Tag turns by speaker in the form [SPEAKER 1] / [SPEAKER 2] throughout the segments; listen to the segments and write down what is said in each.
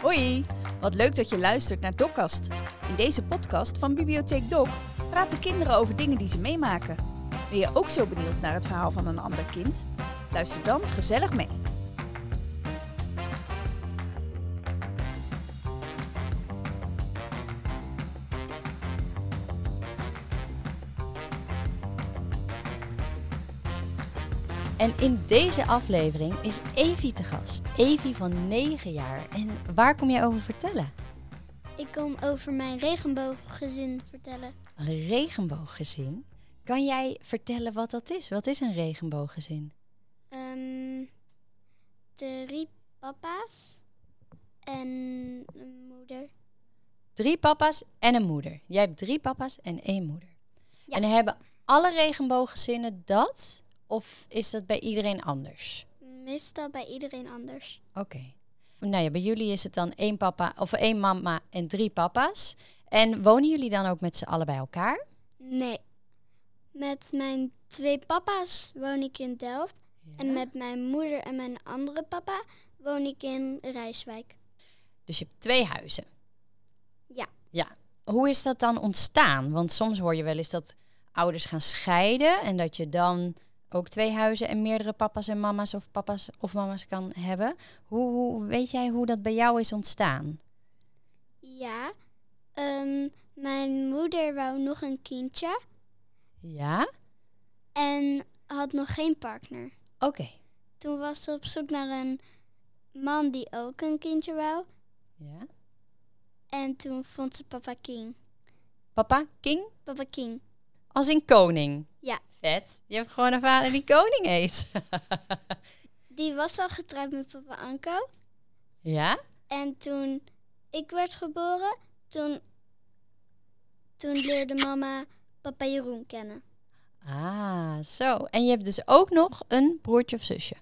[SPEAKER 1] Hoi, wat leuk dat je luistert naar Dokkast. In deze podcast van Bibliotheek Dok praten kinderen over dingen die ze meemaken. Ben je ook zo benieuwd naar het verhaal van een ander kind? Luister dan gezellig mee.
[SPEAKER 2] En in deze aflevering is Evie te gast. Evie van 9 jaar. En waar kom jij over vertellen?
[SPEAKER 3] Ik kom over mijn regenbooggezin vertellen.
[SPEAKER 2] Een regenbooggezin? Kan jij vertellen wat dat is? Wat is een regenbooggezin?
[SPEAKER 3] 3 papa's en een moeder.
[SPEAKER 2] 3 papa's en een moeder. Jij hebt 3 papa's en 1 moeder.
[SPEAKER 3] Ja.
[SPEAKER 2] En hebben alle regenbooggezinnen dat? Of is dat bij iedereen anders?
[SPEAKER 3] Meestal bij iedereen anders.
[SPEAKER 2] Oké. Nou ja, bij jullie is het dan 1 papa of 1 mama en 3 papa's. En wonen jullie dan ook met z'n allen bij elkaar?
[SPEAKER 3] Nee. Met mijn 2 papa's woon ik in Delft.
[SPEAKER 2] Ja.
[SPEAKER 3] En met mijn moeder en mijn andere papa woon ik in Rijswijk.
[SPEAKER 2] Dus je hebt 2 huizen.
[SPEAKER 3] Ja.
[SPEAKER 2] Ja. Hoe is dat dan ontstaan? Want soms hoor je wel eens dat ouders gaan scheiden en dat je dan ook 2 huizen en meerdere papa's en mama's of papa's of mama's kan hebben. Hoe weet jij hoe dat bij jou is ontstaan?
[SPEAKER 3] Ja. Mijn moeder wou nog een kindje
[SPEAKER 2] Ja?
[SPEAKER 3] en had nog geen partner.
[SPEAKER 2] Oké.
[SPEAKER 3] Toen was ze op zoek naar een man die ook een kindje wou.
[SPEAKER 2] Ja.
[SPEAKER 3] En toen vond ze Papa King.
[SPEAKER 2] Papa, king?
[SPEAKER 3] Papa King.
[SPEAKER 2] Als in koning?
[SPEAKER 3] Ja.
[SPEAKER 2] Vet. Je hebt gewoon een vader die koning heet.
[SPEAKER 3] Die was al getrouwd met papa Anko.
[SPEAKER 2] Ja?
[SPEAKER 3] En toen ik werd geboren, toen leerde mama papa Jeroen kennen.
[SPEAKER 2] Ah, zo. En je hebt dus ook nog een broertje of zusje?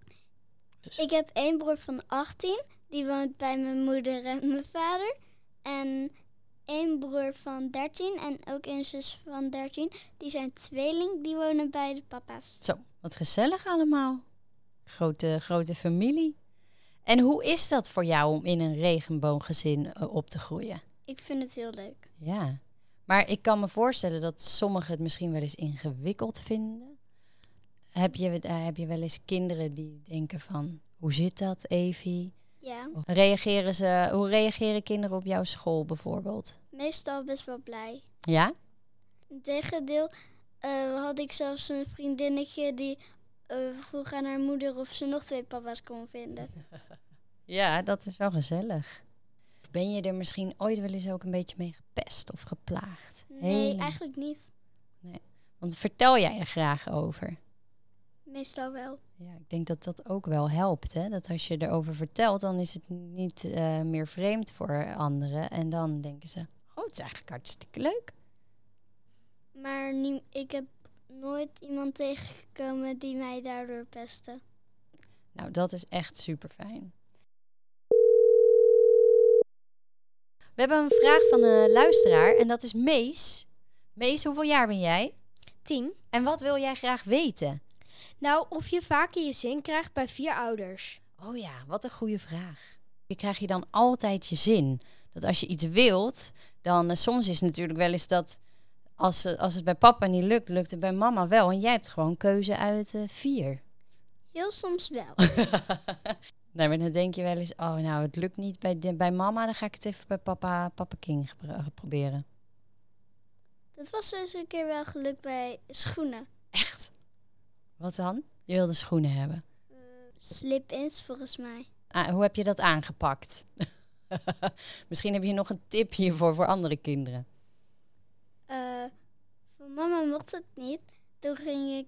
[SPEAKER 3] Ik heb 1 broer van 18, die woont bij mijn moeder en mijn vader. En 1 broer van 13 en ook 1 zus van 13. Die zijn tweeling, die wonen bij de papa's.
[SPEAKER 2] Zo, wat gezellig allemaal. Grote familie. En hoe is dat voor jou om in een regenbooggezin op te groeien?
[SPEAKER 3] Ik vind het heel leuk.
[SPEAKER 2] Ja, maar ik kan me voorstellen dat sommigen het misschien wel eens ingewikkeld vinden. Heb je wel eens kinderen die denken van, hoe zit dat, Evie?
[SPEAKER 3] Ja,
[SPEAKER 2] Of hoe reageren kinderen op jouw school bijvoorbeeld?
[SPEAKER 3] meestal best wel blij.
[SPEAKER 2] Ja?
[SPEAKER 3] In tegendeel had ik zelfs een vriendinnetje die vroeg aan haar moeder of ze nog 2 papa's kon vinden.
[SPEAKER 2] Ja, dat is wel gezellig. Ben je er misschien ooit wel eens ook een beetje mee gepest of geplaagd?
[SPEAKER 3] Nee, eigenlijk niet.
[SPEAKER 2] Want vertel jij er graag over?
[SPEAKER 3] Meestal wel.
[SPEAKER 2] Ja, ik denk dat dat ook wel helpt. Hè? Dat als je erover vertelt, dan is het niet meer vreemd voor anderen. En dan denken ze, oh, het is eigenlijk hartstikke leuk.
[SPEAKER 3] Maar ik heb nooit iemand tegengekomen die mij daardoor pestte.
[SPEAKER 2] Nou, dat is echt super fijn. We hebben een vraag van een luisteraar en dat is Mees. Mees, hoeveel jaar ben jij?
[SPEAKER 4] 10.
[SPEAKER 2] En wat wil jij graag weten?
[SPEAKER 4] Nou, of je vaker je zin krijgt bij 4 ouders.
[SPEAKER 2] Oh ja, wat een goede vraag. Je krijgt je dan altijd je zin. Dat als je iets wilt, dan soms is het natuurlijk wel eens dat als het bij papa niet lukt, lukt het bij mama wel. En jij hebt gewoon keuze uit 4.
[SPEAKER 3] Heel soms wel.
[SPEAKER 2] Nee, maar dan denk je wel eens, oh nou, het lukt niet bij mama, dan ga ik het even bij papa King proberen.
[SPEAKER 3] Dat was dus een keer wel gelukt bij schoenen.
[SPEAKER 2] Echt? Wat dan? Je wilde schoenen hebben.
[SPEAKER 3] Slip-ins volgens mij.
[SPEAKER 2] Hoe heb je dat aangepakt? Misschien heb je nog een tip hiervoor voor andere kinderen.
[SPEAKER 3] Voor mama mocht het niet. Toen ging ik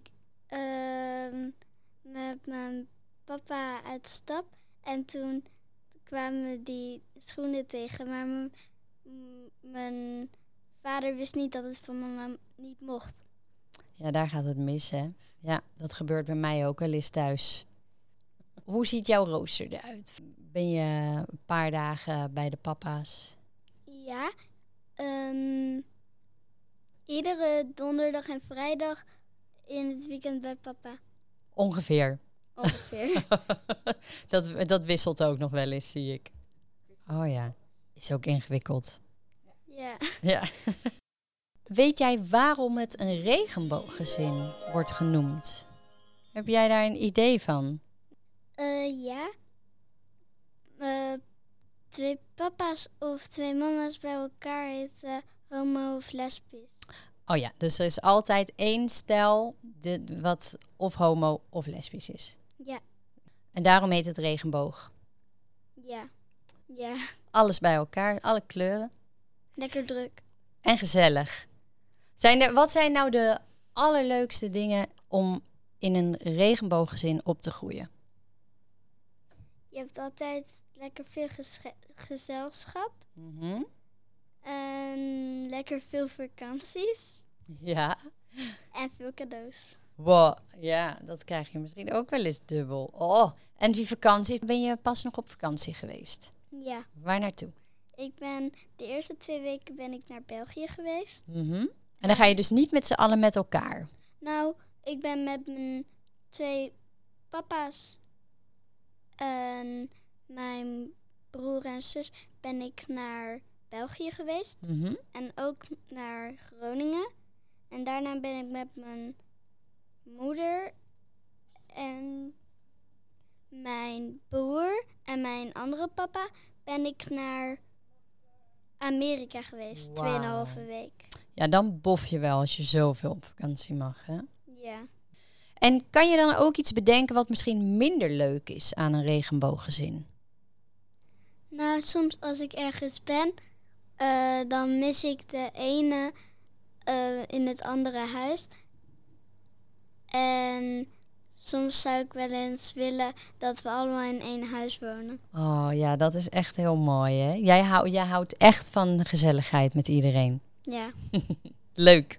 [SPEAKER 3] met mijn papa uit stap. En toen kwamen die schoenen tegen. Maar mijn vader wist niet dat het van mama niet mocht.
[SPEAKER 2] Ja, daar gaat het mis, hè? Ja, dat gebeurt bij mij ook wel eens thuis. Hoe ziet jouw rooster eruit? Ben je een paar dagen bij de papa's?
[SPEAKER 3] Ja. Iedere donderdag en vrijdag in het weekend bij papa.
[SPEAKER 2] Ongeveer.
[SPEAKER 3] Ongeveer.
[SPEAKER 2] Dat wisselt ook nog wel eens, zie ik. Oh ja, is ook ingewikkeld.
[SPEAKER 3] Ja.
[SPEAKER 2] Ja. Weet jij waarom het een regenbooggezin wordt genoemd? Heb jij daar een idee van?
[SPEAKER 3] Ja. 2 papa's of 2 mama's bij elkaar heet homo of lesbisch.
[SPEAKER 2] Oh ja, dus er is altijd één stel wat of homo of lesbisch is.
[SPEAKER 3] Ja.
[SPEAKER 2] En daarom heet het regenboog.
[SPEAKER 3] Ja. Ja.
[SPEAKER 2] Alles bij elkaar, alle kleuren.
[SPEAKER 3] Lekker druk.
[SPEAKER 2] En gezellig. Wat zijn nou de allerleukste dingen om in een regenbooggezin op te groeien?
[SPEAKER 3] Je hebt altijd lekker veel gezelschap.
[SPEAKER 2] Mhm.
[SPEAKER 3] En lekker veel vakanties.
[SPEAKER 2] Ja.
[SPEAKER 3] En veel cadeaus.
[SPEAKER 2] Wow, ja, dat krijg je misschien ook wel eens dubbel. Oh, en die vakantie, ben je pas nog op vakantie geweest?
[SPEAKER 3] Ja.
[SPEAKER 2] Waar naartoe?
[SPEAKER 3] De eerste 2 weken ben ik naar België geweest.
[SPEAKER 2] Mhm. En dan ga je dus niet met z'n allen met elkaar?
[SPEAKER 3] Nou, ik ben met mijn 2 papa's en mijn broer en zus ben ik naar België geweest.
[SPEAKER 2] Mhm.
[SPEAKER 3] En ook naar Groningen. En daarna ben ik met mijn moeder en mijn broer en mijn andere papa ben ik naar Amerika geweest.
[SPEAKER 2] Wauw.
[SPEAKER 3] 2,5 week.
[SPEAKER 2] Ja, dan bof je wel als je zoveel op vakantie mag, hè?
[SPEAKER 3] Ja.
[SPEAKER 2] En kan je dan ook iets bedenken wat misschien minder leuk is aan een regenbooggezin?
[SPEAKER 3] Nou, soms als ik ergens ben, dan mis ik de ene in het andere huis. En soms zou ik wel eens willen dat we allemaal in 1 huis wonen.
[SPEAKER 2] Oh ja, dat is echt heel mooi, hè? Jij houdt echt van de gezelligheid met iedereen.
[SPEAKER 3] Ja.
[SPEAKER 2] Leuk.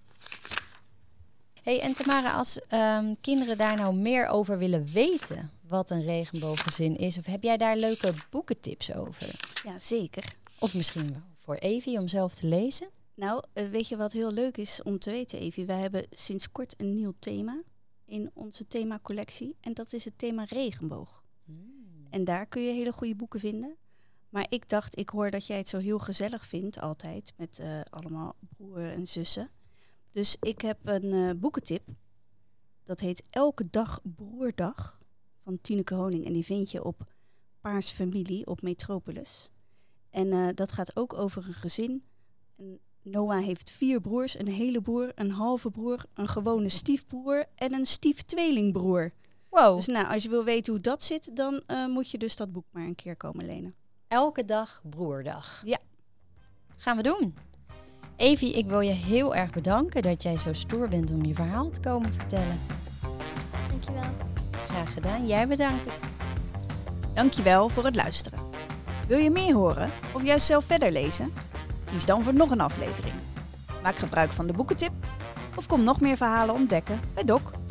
[SPEAKER 2] Hey, en Tamara, als kinderen daar nou meer over willen weten, wat een regenbooggezin is, of heb jij daar leuke boekentips over?
[SPEAKER 1] Ja, zeker.
[SPEAKER 2] Of misschien wel voor Evie om zelf te lezen?
[SPEAKER 1] Nou, weet je wat heel leuk is om te weten, Evie? Wij hebben sinds kort een nieuw thema in onze themacollectie. En dat is het thema regenboog. En daar kun je hele goede boeken vinden. Maar ik hoor dat jij het zo heel gezellig vindt altijd. Met allemaal broer en zussen. Dus ik heb een boekentip. Dat heet Elke Dag Broerdag van Tineke Honing. En die vind je op Paars Familie op Metropolis. En dat gaat ook over een gezin. En Noah heeft 4 broers, een hele broer, een halve broer, een gewone stiefbroer en een stieftweelingbroer.
[SPEAKER 2] Wow.
[SPEAKER 1] Dus nou, als je wil weten hoe dat zit, dan moet je dus dat boek maar een keer komen lenen.
[SPEAKER 2] Elke dag broerdag.
[SPEAKER 1] Ja.
[SPEAKER 2] Gaan we doen. Evie, ik wil je heel erg bedanken dat jij zo stoer bent om je verhaal te komen vertellen.
[SPEAKER 3] Dankjewel.
[SPEAKER 2] Graag gedaan. Jij bedankt.
[SPEAKER 1] Dankjewel voor het luisteren. Wil je meer horen of juist zelf verder lezen? Kies dan voor nog een aflevering. Maak gebruik van de boekentip of kom nog meer verhalen ontdekken bij Doc.